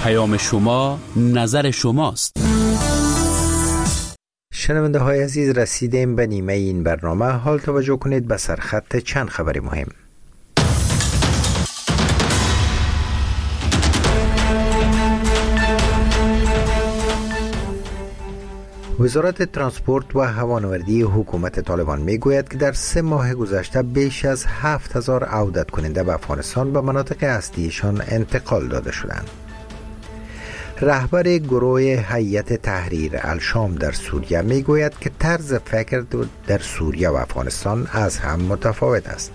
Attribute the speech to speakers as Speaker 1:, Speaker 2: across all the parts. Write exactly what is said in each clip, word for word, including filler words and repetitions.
Speaker 1: پیام شما نظر شماست.
Speaker 2: شنونده های عزیز، رسیدیم به نیمه این برنامه. حال توجه کنید به سرخط چند خبر مهم. وزارت ترانسپورت و هوانوردی حکومت طالبان می گوید که در سه ماه گذشته بیش از هفت هزار عودت کننده به افغانستان به مناطق اصلیشان انتقال داده شدند. رهبر گروه هیئت تحریر الشام در سوریه می گوید که طرز فکر در سوریه و افغانستان از هم متفاوت است.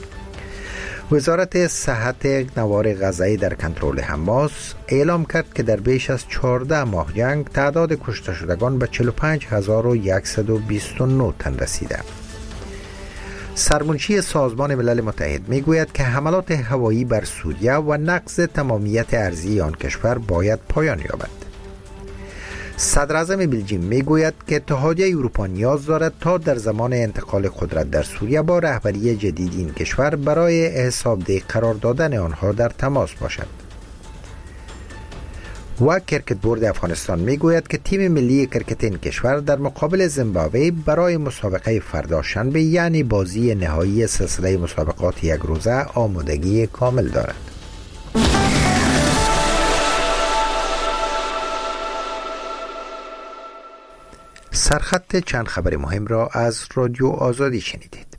Speaker 2: وزارت صحت نوار غزه‌ای در کنترل حماس اعلام کرد که در بیش از چهارده ماه جنگ تعداد کشته شدگان به چهل و پنج هزار و صد و بیست و نه تن رسیده. سرمنشی سازمان ملل متحد می گوید که حملات هوایی بر سوریه و نقض تمامیت ارضی آن کشور باید پایان یابد. صدر اعظم بلژیم می گوید که اتحادیه اروپا نیاز دارد تا در زمان انتقال قدرت در سوریه با رهبری جدید این کشور برای حسابدهی قرار دادن آنها در تماس باشد. و کرکت بورد افغانستان می گوید که تیم ملی کرکت این کشور در مقابل زیمبابوه برای مسابقه فردا شنبه یعنی بازی نهایی سلسله مسابقات یک روزه آمادگی کامل دارد. سرخط چند خبر مهم را از رادیو آزادی شنیدید.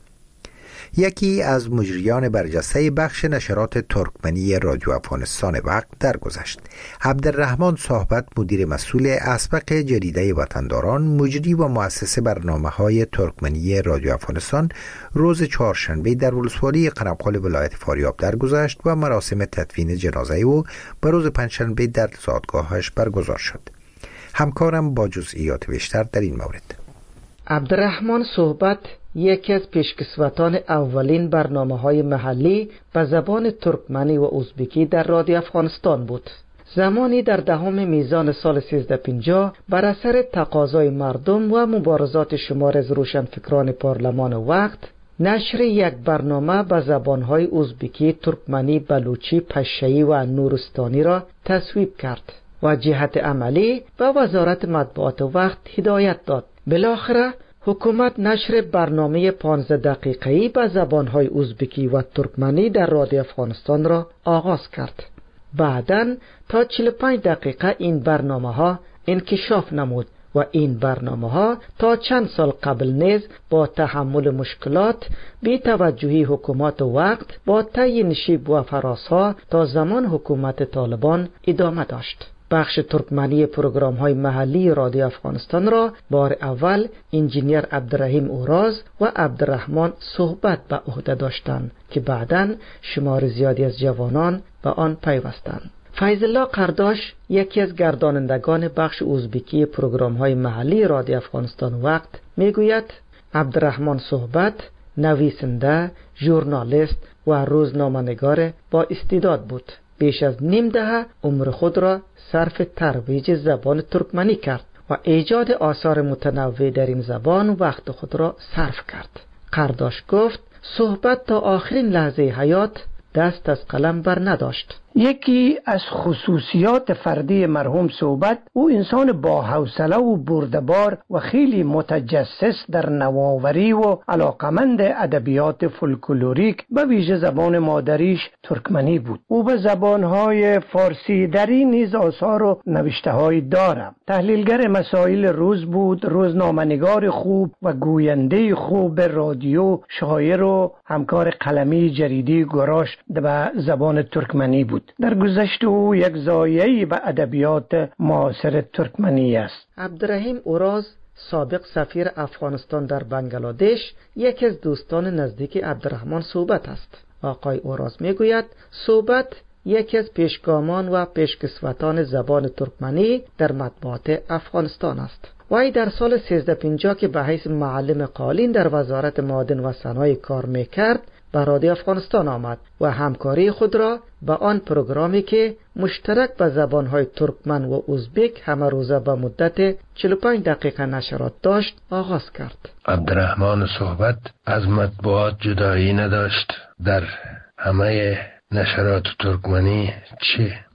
Speaker 2: یکی از مجریان برجسته بخش نشرات ترکمنی رادیو افغانستان وقت درگذشت. عبدالرحمن صحبت، مدیر مسئول اسبق جریده وطنداران، مجری و مؤسس برنامه‌های ترکمنی رادیو افغانستان، روز چهارشنبه در ولسوالی قرمقال ولایت فاریاب درگذشت و مراسم تدفین جنازه او به روز پنجشنبه در زادگاهش برگزار شد. همکارم با جزئیات بیشتر در این مورد.
Speaker 3: عبدالرحمن صحبت یکی از پیشکسوتان اولین برنامه‌های محلی به زبان ترکمنی و ازبکی در رادیو افغانستان بود. زمانی در دهم میزان سال سیزده پنجاه بر اثر تقاضای مردم و مبارزات شمار از روشنفکران پارلمان وقت، نشر یک برنامه به زبان‌های ازبکی، ترکمنی، بلوچی، پشه‌ای و نورستانی را تصویب کرد و جهت عملی به وزارت مطبوعات وقت هدایت داد. بالاخره حکومت نشر برنامه پانزده دقیقه‌ای به زبان‌های ازبکی و ترکمنی در رادیو افغانستان را آغاز کرد. بعداً تا چهل و پنج دقیقه این برنامه‌ها انکشاف نمود و این برنامه‌ها تا چند سال قبل نیز با تحمل مشکلات، بی توجهی حکومت وقت با طی نشیب و فراس‌ها تا زمان حکومت طالبان ادامه داشت. بخش ترکمنی پروگرام‌های محلی رادیو افغانستان را بار اول انجینیر عبدالرحیم اوراز و عبدالرحمن صحبت به عهده داشتند که بعداً شمار زیادی از جوانان به آن پیوستند. فیض الله قرداش، یکی از گردانندگان بخش ازبکی پروگرام‌های محلی رادیو افغانستان وقت، میگوید عبدالرحمن صحبت نویسنده، ژورنالیست و روزنامه‌نگار با استعداد بود. بیش از نیم دهه عمر خود را صرف ترویج زبان ترکمنی کرد و ایجاد آثار متنوع در این زبان وقت خود را صرف کرد. قرداش گفت صحبت تا آخرین لحظه حیات دست از قلم بر نداشت.
Speaker 4: یکی از خصوصیات فردی مرحوم صحبت، او انسان با حوصله و بردبار و خیلی متجسس در نوآوری و علاقمند ادبیات فولکلوریک به ویژه زبان مادریش ترکمنی بود. او به زبانهای فارسی دری نیز آثار و نوشته‌هایی دارد. تحلیلگر مسائل روز بود، روزنامه‌نگار خوب و گوینده خوب رادیو، شاعر و همکار قلمی جریده گراش به زبان ترکمنی بود. در گذشته او یک زایه‌ای به ادبیات معاصر ترکمنی است.
Speaker 3: عبدالرحیم اوراز، سابق سفیر افغانستان در بنگلادش، یکی از دوستان نزدیک عبدالرحمن صحبت است. آقای اوراز میگوید صحبت یکی از پیشگامان و پیشکسوتان زبان ترکمنی در مطبوعات افغانستان است. وی در سال سیزده پنجاه که به حیث معلم قالین در وزارت معادن و صنایع کار میکرد، به رادیو افغانستان آمد و همکاری خود را به آن پروگرامی که مشترک به زبانهای ترکمن و ازبک همه روزه به مدت چهل و پنج دقیقه نشرات داشت آغاز کرد.
Speaker 5: عبدالرحمن صحبت از مطبوعات جدایی نداشت. در همه نشرات ترکمنی چه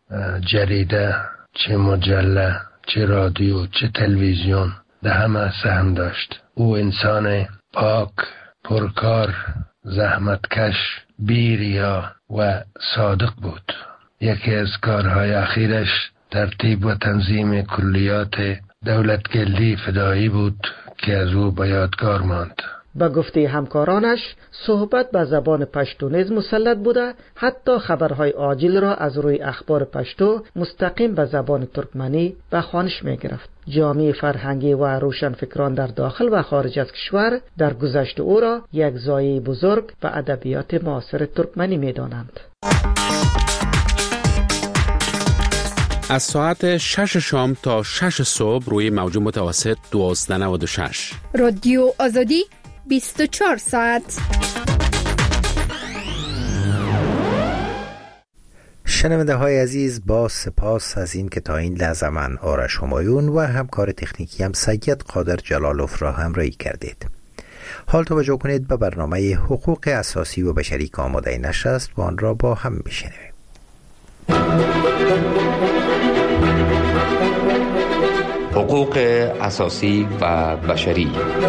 Speaker 5: جریده، چه مجله، چه رادیو، چه تلویزیون، ده همه سهم داشت. او انسان پاک، پرکار، زحمتکش، بی‌ریا و صادق بود. یکی از کارهای اخیرش ترتیب و تنظیم کلیات دولتگردی فدایی بود که از او به یادگار ماند.
Speaker 3: با گفته همکارانش صحبت به زبان پشتو نیز مسلط بوده، حتی خبرهای عاجل را از روی اخبار پشتو مستقیم به زبان ترکمنی به خوانش می گرفت. جامعه فرهنگی و روشنفکران در داخل و خارج از کشور در گذشته او را یک زایه بزرگ به ادبیات معاصر ترکمنی می دانند.
Speaker 1: از ساعت شش شام تا شش صبح روی موج متوسط دوازده نود و شش
Speaker 6: رادیو آزادی بیست و چهار ساعت.
Speaker 2: شنونده های عزیز، با سپاس از این که تا این لحظه من آرش همایون و همکار تکنیکی هم سید قادر جلالوف را همراهی کردید. حال توجه کنید به برنامه حقوق اساسی و بشری که آماده نشر است و آن را با هم بشنویم.
Speaker 7: حقوق اساسی و بشری.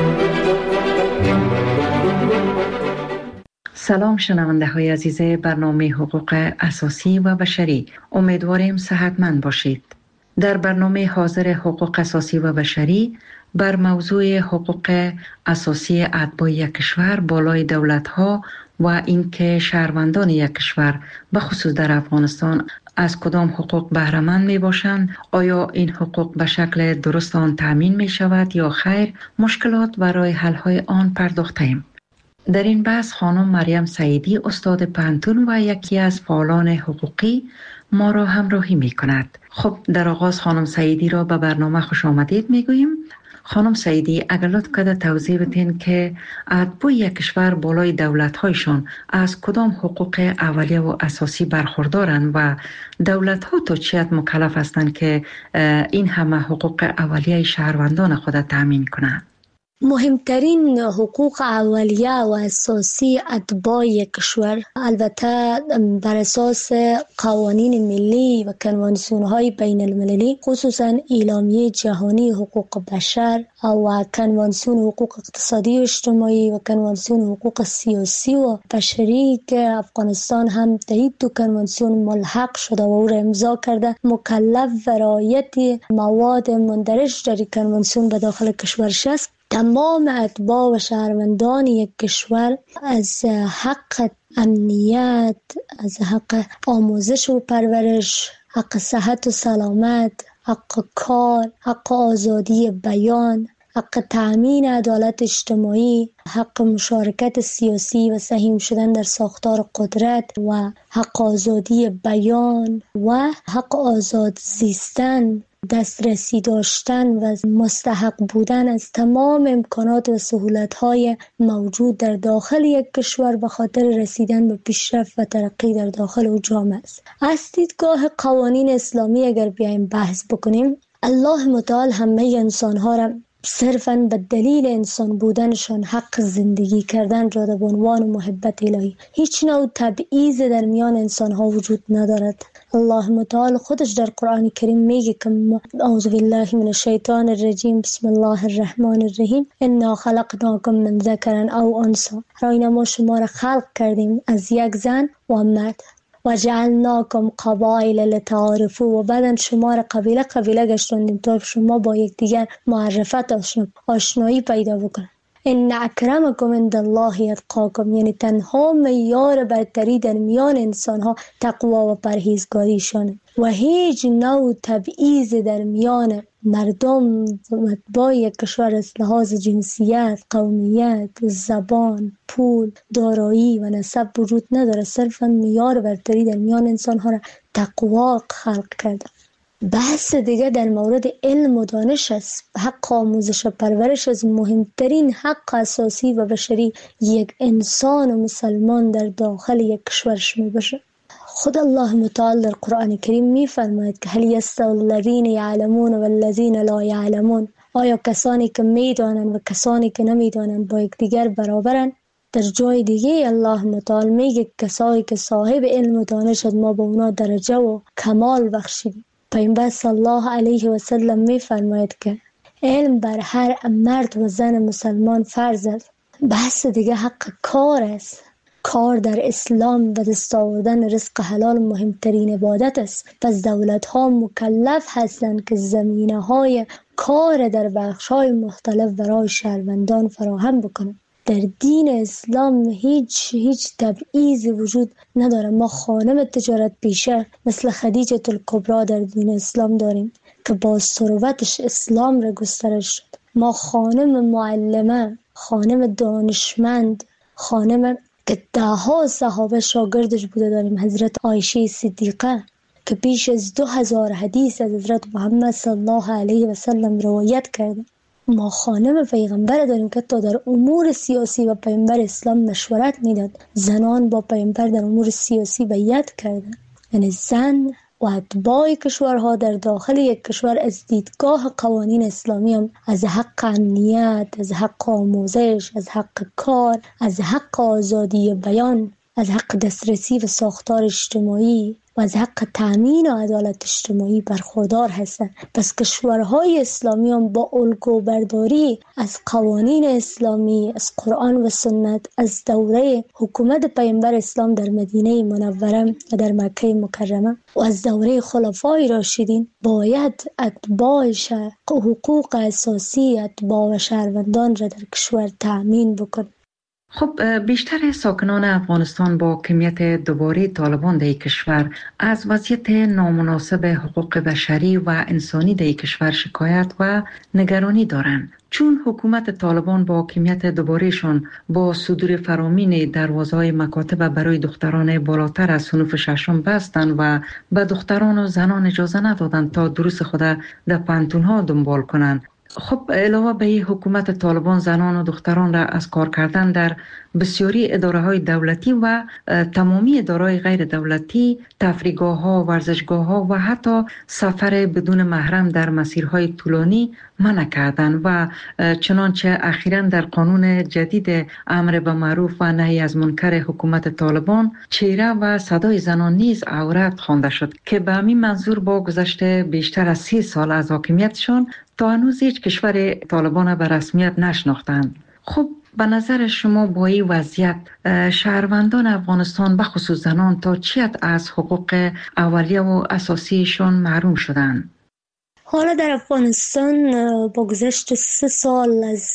Speaker 8: سلام شنونده های عزیز برنامه حقوق اساسی و بشری، امیدواریم صحتمند باشید. در برنامه حاضر حقوق اساسی و بشری بر موضوع حقوق اساسی اتباع یک کشور بالای دولت ها و اینکه شهروندان یک کشور به خصوص در افغانستان از کدام حقوق بهره مند می باشند، آیا این حقوق به شکل درست آن تامین می شود یا خیر، مشکلات و راه حل های آن پرداختیم. در این بحث خانم مریم سعیدی استاد پانتون و یکی از فعالان حقوقی ما را همراهی می کند. خب در آغاز خانم سعیدی را به برنامه خوش آمدید می گوییم. خانم سعیدی، اگر لطف کرده توضیح بدین که اتباع یک کشور بالای دولت‌هایشان از کدام حقوق اولیه و اساسی برخوردارند و دولت‌ها تا چه حد مکلف هستند که این همه حقوق اولیه شهروندان خود تامین کنند؟
Speaker 9: مهمترین حقوق اولیه و اساسی اتباع یک کشور البته بر اساس قوانین ملی و کنوانسیون‌های بین المللی، خصوصا اعلامیه جهانی حقوق بشر و کنوانسیون حقوق اقتصادی و اجتماعی و کنوانسیون حقوق سیاسی و بشری که افغانستان هم در این دو کنوانسیون ملحق شده و او را امضا کرده، مکلف و رعایت مواد مندرج در کنوانسیون به داخل کشورش است. تمام اتباع و شهروندان یک کشور از حق امنیت، از حق آموزش و پرورش، حق صحت و سلامت، حق کار، حق آزادی بیان، حق تأمین عدالت اجتماعی، حق مشارکت سیاسی و سهیم شدن در ساختار قدرت و حق آزادی بیان و حق آزاد زیستن، دسترسی داشتن و مستحق بودن از تمام امکانات و سهولت‌های موجود در داخل یک کشور به خاطر رسیدن به پیشرفت و ترقی در داخل او جامعه است. از دیدگاه قوانین اسلامی اگر بیایم بحث بکنیم، الله متعال همه انسان‌ها را صرفاً به دلیل انسان بودنشان حق زندگی کردن داده به عنوان محبت الهی. هیچ نوع تبعیض در میان انسان‌ها وجود ندارد. الله متعال خودش در قرآن کریم میگه که اعوذ بالله من الشیطان الرجیم بسم الله الرحمن الرحیم انا خلقناکم من ذکر او انثی، راینا ما شما را خلق کردیم از یک زن و مرد و جعلناکم قبایل لتعارفوا، و بعدن شما را قبیله قبیله گشتوندیم تا شما با یکدیگر معرفت آشنایی پیدا بکنید. ان اکرمکم عند الله اتقاکم، یعنی تنها معیار برتری در میان انسان ها تقوا و پرهیزگاریشانه و هیچ نوع تبعیض در میان مردم اتباع یک کشور از لحاظ جنسیت، قومیت، زبان، پول، دارایی و نسب وجود نداره. صرفا معیار برتری در میان انسان ها را تقوا خلق کرده. بحث دیگه در مورد علم و دانش است. حق آموزش و پرورش از مهمترین حق اساسی و بشری یک انسان و مسلمان در داخل یک کشورش می باشه. خود الله متعال در قرآن کریم می فرماید که هل یستوی الذین یعلمون و الذین لا یعلمون، آیا کسانی که می دانند و کسانی که نمی دانند با یکدیگر برابرند؟ در جای دیگه الله متعال میگه کسایی که صاحب علم و دانشت ما به اونا درجه و کمال بخشیدیم. پیامبر صلی الله علیه و سلم میفرماید که علم بر هر مرد و زن مسلمان فرض است. بحث دیگه حق کار است. کار در اسلام و دست آوردن رزق حلال مهمترین عبادت است. پس دولت ها مکلف هستند که زمینه های کار در بخش های مختلف برای شهروندان فراهم بکنند. در دین اسلام هیچ هیچ تبعیضی وجود نداره. ما خانم تجارت پیشه مثل خدیجه الکبری در دین اسلام داریم که با ثروتش اسلام را گسترش شد. ما خانم معلمه، خانم دانشمند، خانم که ده ها صحابه شاگردش بوده داریم. حضرت عایشه صدیقه که بیش از دو هزار حدیث از حضرت محمد صلی الله علیه و سلم روایت کرده. ما خانم پیغمبر داریم که تا در امور سیاسی و پیغمبر اسلام مشورت میداد. زنان با پیغمبر در امور سیاسی بیعت کرده. یعنی زن و اتباع کشورها در داخل یک کشور از دیدگاه قوانین اسلامی هم از حق امنیت، از حق آموزش، از حق کار، از حق آزادی بیان، از حق دسترسی و ساختار اجتماعی و از حق تأمین و عدالت اجتماعی برخوردار هستند. پس کشورهای اسلامی هم با الگو برداری از قوانین اسلامی، از قرآن و سنت، از دوره حکومت پیامبر اسلام در مدینه منوره و در مکه مکرمه و از دوره خلفای راشدین باید اتباعش حقوق اساسی اتباع و شهروندان را در کشور تأمین بکن.
Speaker 8: خب بیشتر ساکنان افغانستان با کمیت دوباره طالبان در کشور از وضعیت نامناسب حقوق بشری و انسانی در کشور شکایت و نگرانی دارند. چون حکومت طالبان با کمیت دوبارهشان با صدور فرامین دروازه‌های مکاتب برای دختران بالاتر از صنف ششم بستند و به دختران و زنان اجازه ندادند تا دروس خود در پانتون‌ها دنبال کنند. خب علاوه به این حکومت طالبان زنان و دختران را از کار کردن در بسیاری اداره‌های دولتی و تمامی اداره‌های غیر دولتی، تفریحگاه‌ها، ورزشگاه‌ها و حتی سفر بدون محرم در مسیرهای طولانی منع کردند و چنانچه اخیراً در قانون جدید امر به معروف و نهی از منکر حکومت طالبان چهره و صدای زنان نیز عورت خوانده شد که به همین منظور با گذشت بیشتر از سی سال از حاکمیتشان تا هنوز هیچ کشور طالبان به رسمیت نشناختند. خب به نظر شما با این وضعیت شهروندان افغانستان به خصوص زنان تا چی حد از حقوق اولیه و اساسیشان محروم شدند؟
Speaker 9: حالا در افغانستان با گذشت سه سال از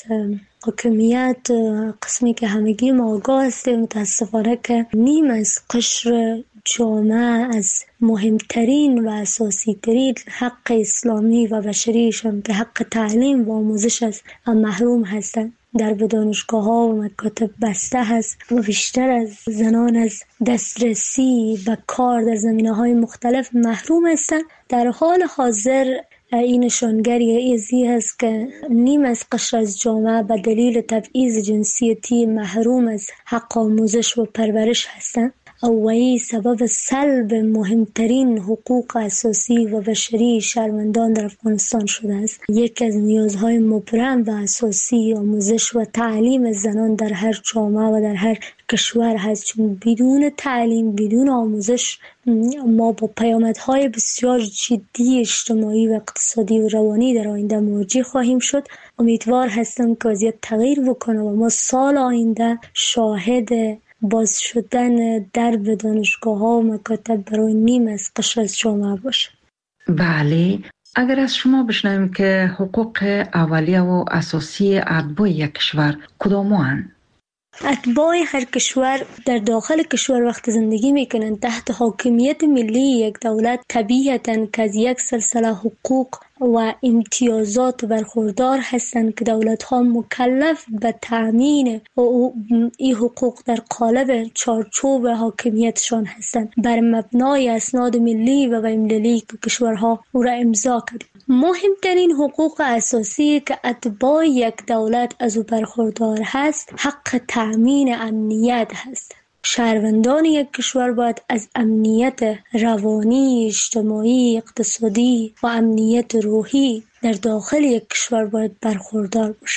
Speaker 9: حاکمیت قسمی که همگی ما آگاه هستیم متاسفانه که نیم از قشر جامعه از مهمترین و اساسی ترین حق اسلامی و بشریشان که حق تعلیم و آموزش است محروم هستند. در دانشگاه ها و مکاتب بسته هست و بیشتر از زنان از دسترسی و کار در زمینه های مختلف محروم هستند. در حال حاضر این نشانگری ازی هست که نیم از قشر از جامعه به دلیل تبعیض جنسیتی محروم از حق آموزش و پرورش هستند و این سبب سلب مهمترین حقوق اساسی و بشری شهروندان در افغانستان شده است. یک از نیازهای مبرم و اساسی آموزش و تعلیم زنان در هر جامعه و در هر کشور هست، چون بدون تعلیم، بدون آموزش ما با پیامدهای بسیار جدی اجتماعی و اقتصادی و روانی در آینده مواجه خواهیم شد. امیدوار هستم که وضعیت تغییر بکنه و ما سال آینده شاهد باز شدن درب دانشگاه ها و مکاتب برای نیم از قشر از جامعه باشه.
Speaker 8: بله، اگر از شما بشنویم که حقوق اولیه و اساسی اتباع یک کشور کدام هستند؟
Speaker 9: اتباع هر کشور در داخل کشور وقت زندگی میکنن تحت حاکمیت ملی یک دولت طبیعتاً که از یک سلسله حقوق و امتیازات برخوردار هستند که دولت ها مکلف به تأمین این حقوق در قالب چارچوب حاکمیتشان هستند بر مبنای اسناد ملی و بین‌المللی که کشورها او را امضا کرد. مهمترین حقوق اساسی که اتباع یک دولت از او برخوردار هست حق تأمین امنیت هست. شهروندان یک کشور باید از امنیت روانی، اجتماعی، اقتصادی و امنیت روحی در داخل یک کشور باید برخوردار باشند.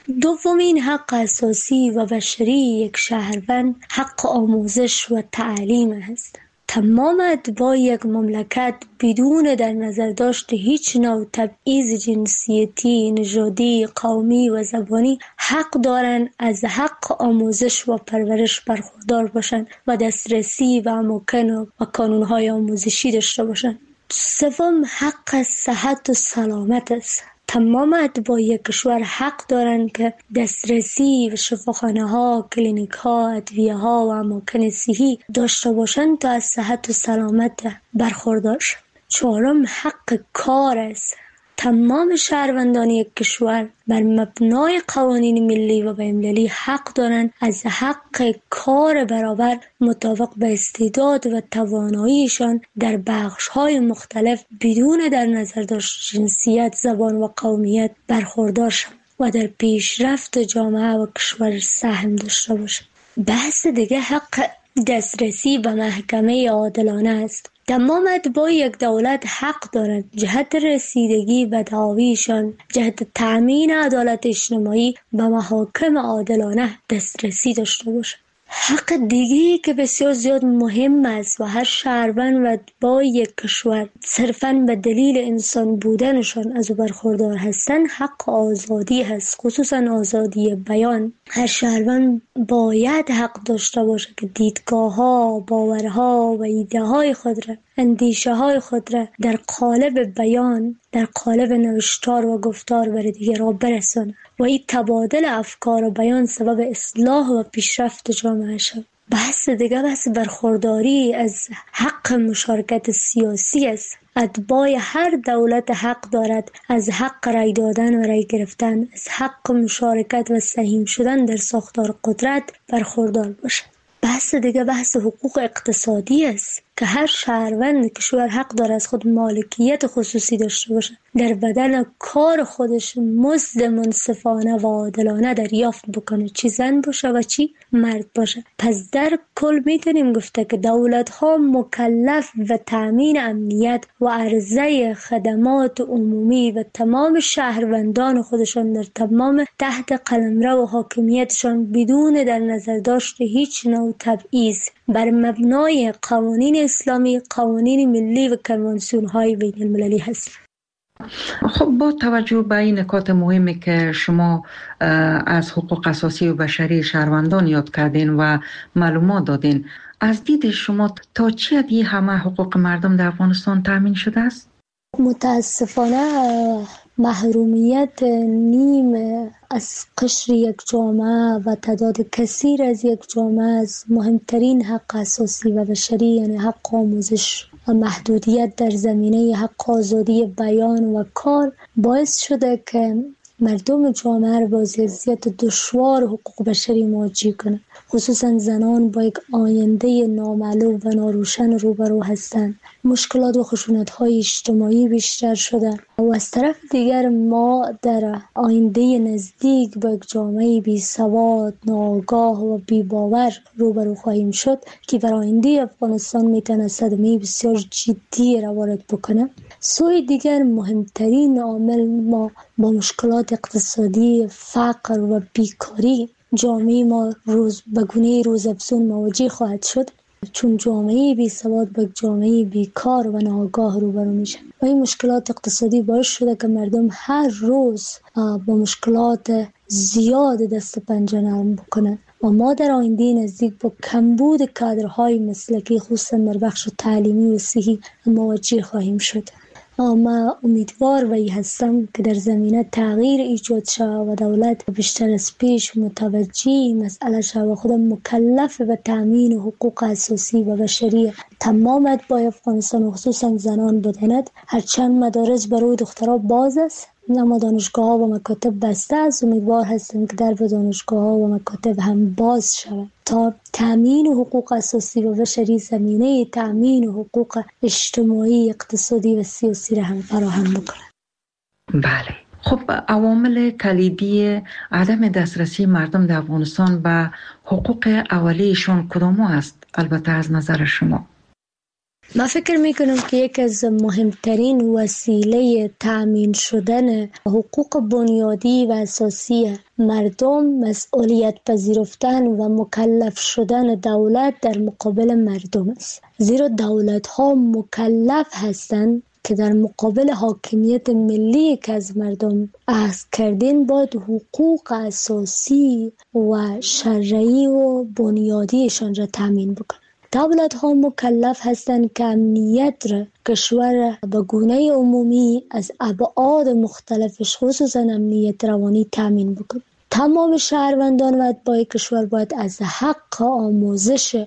Speaker 9: دومین حق اساسی و بشری یک شهروند حق آموزش و تعلیم است. تمام اتباع یک مملکت بدون در نظر داشت هیچ نوع تبعیض جنسیتی، نژادی، قومی و زبانی حق دارند از حق آموزش و پرورش برخوردار باشند و دسترسی و اماکن و کانونهای آموزشی داشته باشند. سوم حق صحت و سلامت است. تمام اتباع یک کشور حق دارند که دسترسی و شفاخانه ها، کلینیک ها، ادویه ها و اماکن صحی داشته باشند تا از صحت و سلامت برخوردار شوند. چهارم حق کار است. تمام شهروندان یک کشور بر مبنای قوانین ملی و بین‌المللی حق دارند از حق کار برابر مطابق به استعداد و تواناییشان در بخش‌های مختلف بدون در نظر داشت جنسیت، زبان و قومیت برخوردار شوند و در پیشرفت جامعه و کشور سهم داشته باشند. بحث دیگه حق دسترسی به محکمه عادلانه است. تمام اتباع یک دولت حق دارند جهت رسیدگی به دعاویشان، جهت تأمین عدالت اجتماعی به محاکم عادلانه دسترسی داشته باشند. حق دیگری که بسیار زیاد مهم است و هر شهروند و اتباع یک کشور صرفاً به دلیل انسان بودنشان از او برخوردار هستند حق آزادی هست، خصوصاً آزادی بیان. هر شهروند باید حق داشته باشه که دیدگاه‌ها، باورها و ایده‌های خود را، اندیشه‌های خود را در قالب بیان، در قالب نوشتار و گفتار بر دیگران برساند و این تبادل افکار و بیان سبب اصلاح و پیشرفت جامعه شد. بحث دیگه بحث برخورداری از حق مشارکت سیاسی است. اتباع هر دولت حق دارد از حق رای دادن و رای گرفتن، از حق مشارکت و سهیم شدن در ساختار قدرت برخوردار باشد. بحث دیگه بحث حقوق اقتصادی است که هر شهروند کشور حق دارد از خود مالکیت خصوصی داشته باشد، در بدن کار خودش مزد منصفانه و عادلانه دریافت بکنه، چی زن باشه و چی مرد باشه. پس در کل میتونیم گفته که دولت ها مکلف و تامین امنیت و عرضه خدمات عمومی و تمام شهروندان خودشان در تمام تحت قلمرو و حاکمیتشان بدون در نظر داشت هیچ نوع تبعیض بر مبنای قوانین اسلامی، قوانین ملی و کنوانسیون های بین المللی هست.
Speaker 8: خب با توجه به این نکات مهمی که شما از حقوق اساسی و بشری شهروندان یاد کردین و معلومات دادین، از دید شما تا چه حدی همه حقوق مردم در افغانستان تامین شده است؟
Speaker 9: متاسفانه محرومیت نیم از قشر یک جامعه و تعداد کثیر از یک جامعه از مهمترین حق اساسی و بشری یعنی حق آموزش و محدودیت در زمینه حق آزادی بیان و کار باعث شده که مردم جامعه را با وضعیت دشوار حقوق بشری مواجه کنند. خصوصا زنان با یک آینده نامعلوم و ناروشن روبرو هستند. مشکلات و خشونت‌های اجتماعی بیشتر شده و از طرف دیگر ما در آینده نزدیک با یک جامعه بی سواد، ناآگاه و بی باور روبرو خواهیم شد که بر آینده افغانستان میتونه صدمه بسیار جدی را وارد بکنه. سوی دیگر مهمترین عامل ما با مشکلات اقتصادی، فقر و بیکاری جامعه ما روز به گونه روزافزون مواجه خواهد شد، چون جامعه بی سواد با جامعه بیکار و ناآگاه روبرو میشن و این مشکلات اقتصادی باعث شده که مردم هر روز با مشکلات زیاد دست پنجه نرم بکنن و ما در آینده نزدیک با کمبود کادرهای مسلکی خصوصا در بخش تعلیمی و صحی مواجه خواهیم شد. ما امیدوار و ای هستم که در زمینه تغییر ایجاد شود و دولت بیشتر از پیش متوجه مسئله شود و خود مکلف به تامین حقوق اساسی و بشری تمام اتباع افغانستان و خصوصا زنان بداند. هرچند مدارس برای دخترها باز است اما دانشگاه ها و مکاتب بسته است. امیدوار هستم که در دانشگاه ها و مکاتب هم باز شود تا تامین حقوق اساسی و بشری زمینه تامین حقوق اجتماعی، اقتصادی و سیاسی را هم فراهم بکنند.
Speaker 8: بله. خب عوامل کلیدی عدم دسترسی مردم در افغانستان به حقوق اولیه‌شان کدام است؟ البته از نظر شما.
Speaker 9: من فکر میکنم که یک از مهمترین وسیله تأمین شدن حقوق بنیادی و اساسی مردم مسئولیت پذیرفتن و مکلف شدن دولت در مقابل مردم است. زیرا دولت ها مکلف هستند که در مقابل حاکمیت ملی که از مردم اخذ کردین باید حقوق اساسی و شرعی و بنیادیشان را تامین بکنند. دولت ها مکلف هستند که امنیت را کشور به گونه عمومی از ابعاد مختلفش خصوصا امنیت روانی تامین بکنند. تمام شهروندان و اتباع کشور باید از حق آموزش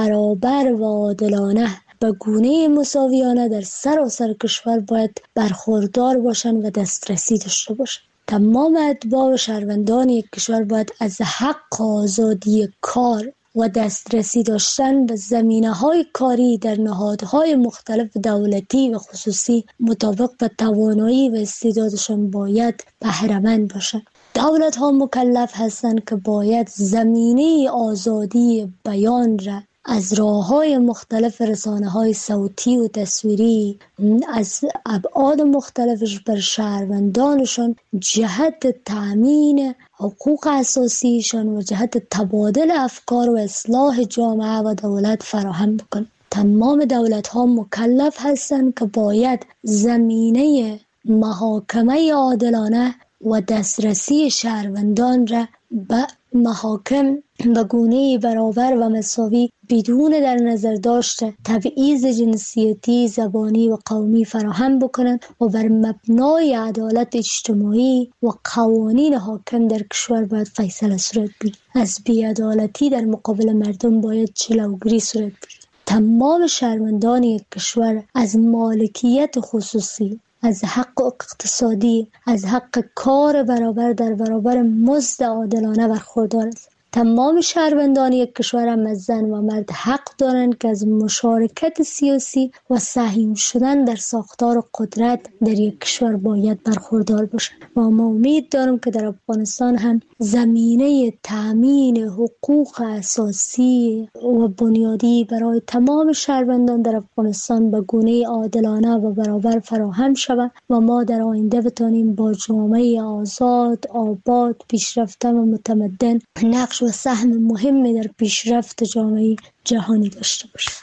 Speaker 9: برابر و عادلانه به گونه مساویانه در سراسر کشور باید برخوردار باشند و دسترسی داشته باشند. تمام اتباع و شهروندان یک کشور باید از حق آزادی کار و دسترسی داشتن به زمینه‌های کاری در نهادهای مختلف دولتی و خصوصی مطابق به توانایی و استعدادشان باید بهره‌مند باشند. دولت ها مکلف هستند که باید زمینه آزادی بیان را از راه‌های مختلف رسانه‌های صوتی و تصویری از ابعاد مختلفش بر شهروندانشان جهت تأمین حقوق اساسیشان و جهت تبادل افکار و اصلاح جامعه و دولت فراهم بکنند. تمام دولت‌ها مکلف هستند که باید زمینه محاکمه عادلانه و دسترسی شهروندان را به محاکم به گونه برابر و مساوی بدون در نظر داشته تبعیض جنسیتی، زبانی و قومی فراهم بکنند و بر مبنای عدالت اجتماعی و قوانین حاکم در کشور باید فیصله صورت بگیرد. از بی‌عدالتی در مقابل مردم باید جلوگیری صورت بگیرد. تمام شهروندان یک کشور از مالکیت خصوصی، از حق اقتصادی، از حق کار برابر در برابر مزد عادلانه برخوردار است. تمام شهروندان یک کشور هم از زن و مرد حق دارند که از مشارکت سیاسی و سهم شدن در ساختار قدرت در یک کشور باید برخوردار باشند. و ما امید دارم که در افغانستان هم زمینه تأمین حقوق اساسی و بنیادی برای تمام شهروندان در افغانستان به گونه عادلانه و برابر فراهم شود و ما در آینده بتانیم با جامعه آزاد، آباد، پیشرفته و متمدن نقش و سهم مهمی در پیشرفت جامعه جهانی داشته باشیم.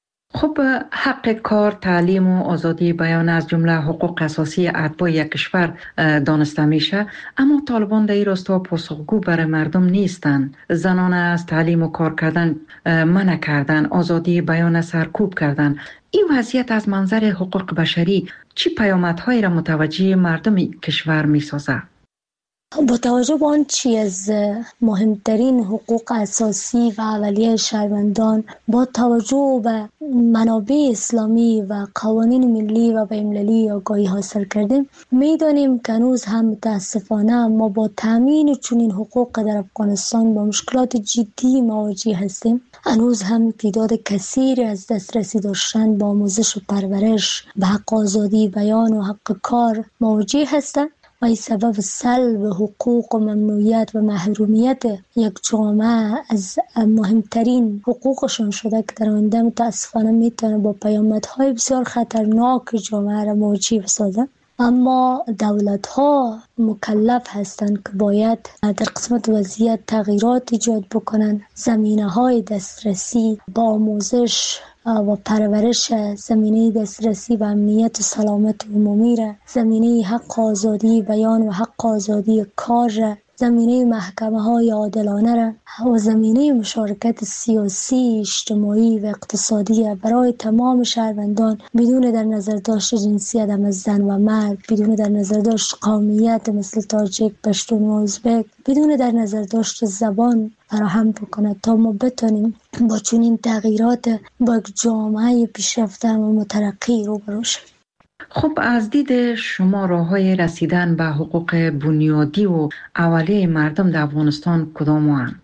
Speaker 8: خب حق کار، تعلیم و آزادی بیان از جمله حقوق اساسی اتباع یک کشور دانسته میشه، اما طالبان در این راستا پاسخگو برای مردم نیستند. زنان از تعلیم و کار کردن منع کردن، آزادی بیان سرکوب کردن. این وضعیت از منظر حقوق بشری چی پیامدهایی را متوجه مردم کشور میسازه؟
Speaker 9: با توجه به آن چی از مهمترین حقوق اساسی و اولیه شهروندان، با توجه به منابع اسلامی و قوانین ملی و بین‌المللی آگاهی حاصل کردیم، میدانیم که هنوز هم متاسفانه ما با تامین چنین حقوق در افغانستان با مشکلات جدی مواجه هستیم. هنوز هم تعداد کثیری از دسترسی داشتن با آموزش و پرورش به حق آزادی بیان و حق کار مواجه هستند و این سبب سلب حقوق و ممنوعیت و محرومیت یک جامعه از مهمترین حقوقشون شده که در آینده متاسفانه میتونه با پیامدهای بسیار خطرناک جامعه را مواجه بسازه. اما دولت ها مکلف هستند که باید در قسمت وضعیت تغییرات ایجاد بکنند. زمینه های دسترسی با آموزش و پرورش، زمینه دسترسی و امنیت و سلامت عمومی را، زمینه حق آزادی بیان و حق آزادی کار را، زمینه محکمه های عادلانه را و زمینه مشارکت سیاسی، اجتماعی و اقتصادی برای تمام شهروندان بدون در نظر داشت جنسیت هم از زن و مرد، بدون در نظر داشت قومیت مثل تاجیک، پشتون و ازبک، بدون در نظر داشت زبان فراهم بکنه تا ما بتونیم با چنین تغییرات با یک جامعه پیشرفته و مترقی روبرو شویم.
Speaker 8: خب از دید شما راه‌های رسیدن به حقوق بنیادی و اولیه مردم در افغانستان کدام هستند؟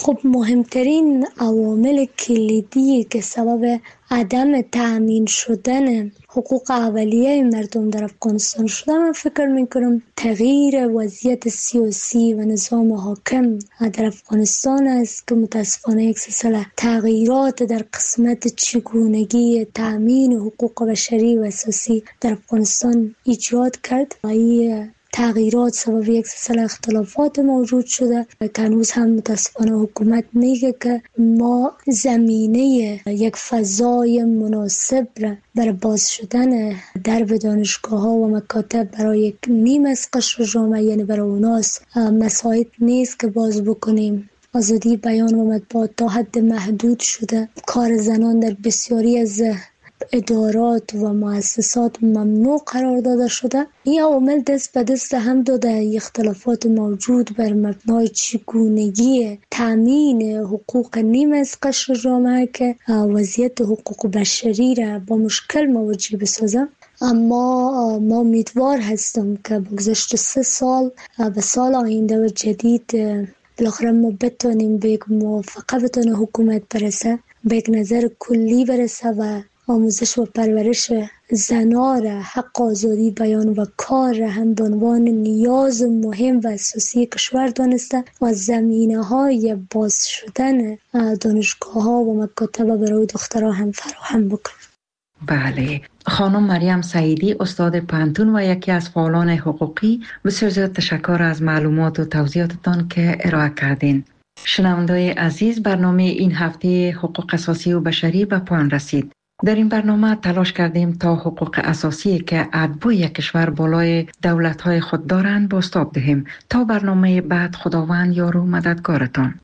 Speaker 9: خب مهمترین عوامل کلیدی که سبب عدم تأمین شدن حقوق اولیه مردم در افغانستان شده، من فکر میکنم تغییر وضعیت سیاسی و نظام حاکم در افغانستان است که متاسفانه یک سلسله تغییرات در قسمت چگونگی تأمین حقوق بشری و اساسی در افغانستان ایجاد کرد. این تغییرات سبب یک سلسله اختلافات موجود شده که هنوز هم متاسفانه حکومت میگه که ما زمینه یک فضای مناسب را برای باز شدن درب دانشگاه ها و مکاتب برای یک نیم از قشر جامعه، یعنی برای اوناس مساعد نیست که باز بکنیم. آزادی بیان و مطبوعات تا حد محدود شده. کار زنان در بسیاری از ادارات و مؤسسات ممنوع قرار داده شده. این عوامل دست به دست هم داده اختلافات موجود بر مبنای چگونگی تامین حقوق نیم از قشر جامعه که وضعیت حقوق بشری را با مشکل مواجه بسازه. اما ما امیدوار هستم که بگذشت سه سال به سال آینده و جدید بالاخره ما بتونیم به یک موافقه بتونه حکومت برسه، به یک نظر کلی برسه و آموزش و پرورش زنان را، حق آزادی بیان و کار را هم به عنوان نیاز مهم و اساسی کشور دانسته و زمینه های باز شدن دانشگاه ها و مکاتب برای دخترها هم فراهم بکنه.
Speaker 8: بله، خانم مریم سعیدی، استاد پانتون و یکی از فعالان حقوقی، بسیار زیاد تشکر از معلومات و توضیحاتتان که ارائه کردین. شنونده‌های عزیز، برنامه این هفته حقوق اساسی و بشری به پایان رسید. در این برنامه تلاش کردیم تا حقوق اساسی که اتباع کشور بالای دولت‌های خود دارند بازتاب دهیم. تا برنامه بعد، خداوند یار و مددگارتان.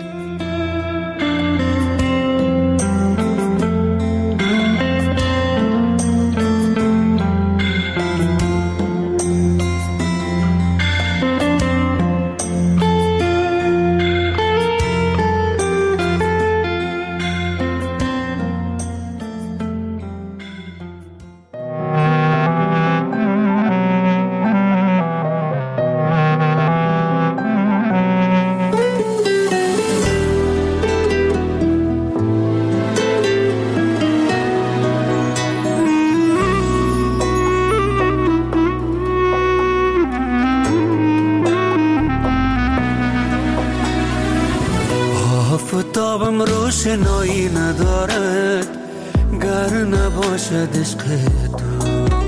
Speaker 10: آفتابم روشنایی ندارد گر نباشد عشق تو،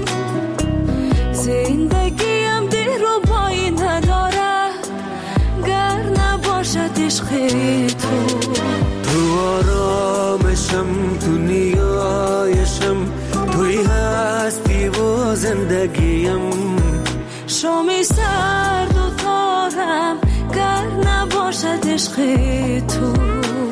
Speaker 11: زندگیم دلربایی ندارد گر نباشد عشق تو.
Speaker 10: تو آرامشم، تو نیایشم، توی هستی و زندگیم.
Speaker 11: شامی سرد و تارم گر نباشد عشق تو.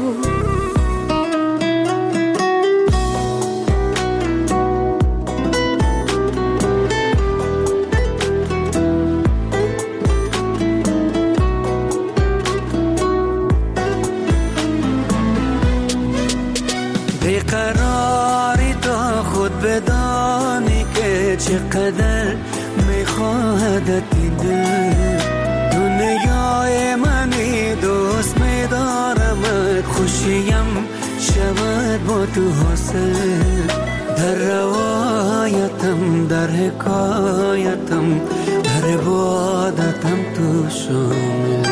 Speaker 10: بیقراری تا خود بدانی که چقدر میخواهدت این دل. دنیای منی دوست میدارمت، خوشیم شود با تو حاصل. در روایتم، در حکایتم، در عبادتم تو شامل.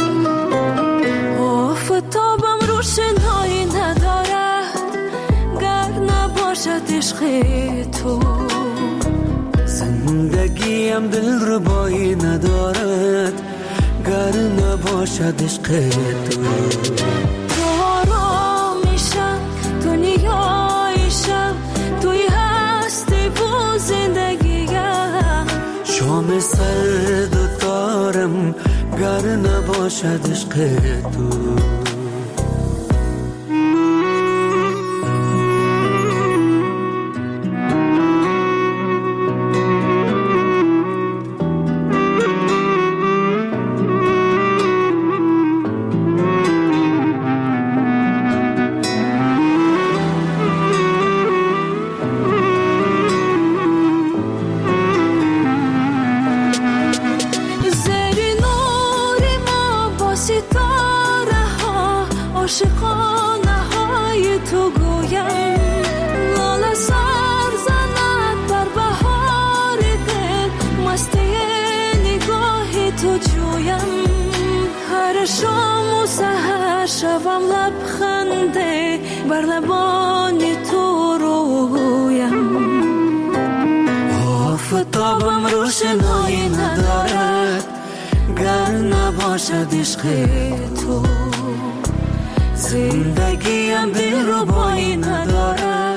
Speaker 11: آفتابم روشنایی ندارد گر نباشد عشق تو.
Speaker 10: زندگیم دلربایی ندارد گر نباشد عشق تو.
Speaker 11: تو آرامیشم، تو نیایشم، توی هستی و زندگیم.
Speaker 10: شام سرد و تارم گر نباشد عشق تو.
Speaker 11: زیر نور ما با ستاره ها نشوم لبخنده بر لبان تو رویم. آفتابم روشنایی ندارد گر نباشد عشق تو. زندگیم دلربایی ندارد